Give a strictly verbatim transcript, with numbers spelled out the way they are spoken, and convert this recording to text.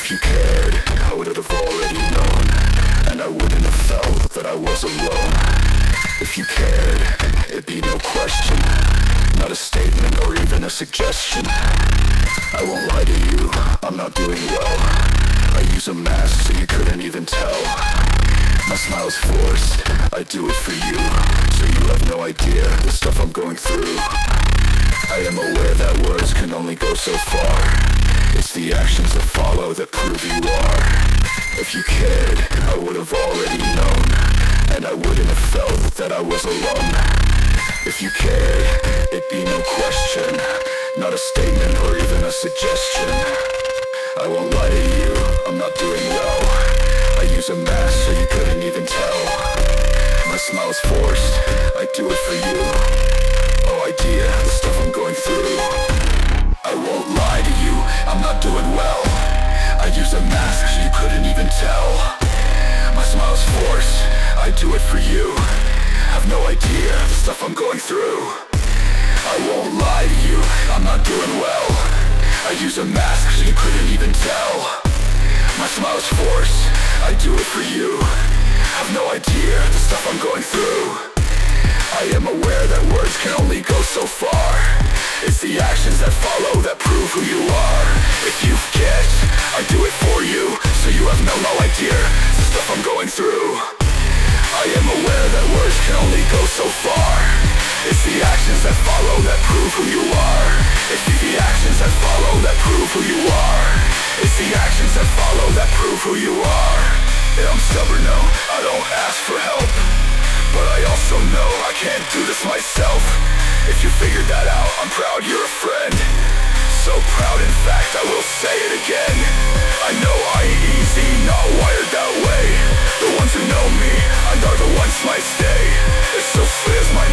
If you cared, I would have already known, and I wouldn't have felt that I was alone. If you cared, it'd be no question, not a statement or even a suggestion. I won't lie to you, I'm not doing well. I use a mask so you couldn't even tell. My smile's forced, I do it for you, so you have no idea the stuff I'm going through. I am aware that words can only go so far. It's the actions that follow that prove you are. If you cared, I would have already known, and I wouldn't have felt that I was alone. If you cared, it'd be no question, not a statement or even a suggestion. I won't lie to you, I'm not doing well. I use a mask so you couldn't even tell. My smile's forced, I do it for you. No idea the stuff I'm going through. I won't lie to you, I'm not doing well. I use a mask so you couldn't even tell. My smile's forced, I do it for you. Have no idea the stuff I'm going through. I won't lie to you, I'm not doing well. I use a mask so you couldn't even tell. My smile's forced, I do it for you. Have no idea the stuff I'm going through. I am aware that words can only go so far. It's the actions that follow that prove who you are. If you get, I do it for you, so you have no, no idea the stuff I'm going through. I am aware that words can only go so far. It's the actions that follow that prove who you are. It's the, the actions that follow that prove who you are. It's the actions that follow that prove who you are. Yeah, I'm stubborn, no, I don't ask for help, but I also know I can't do this myself. If you figured that out, I'm proud you're a friend. So proud, in fact, I will say it again. I know I ain't easy, not wired that way. The ones who know me, and are the ones might stay. It's so clear as my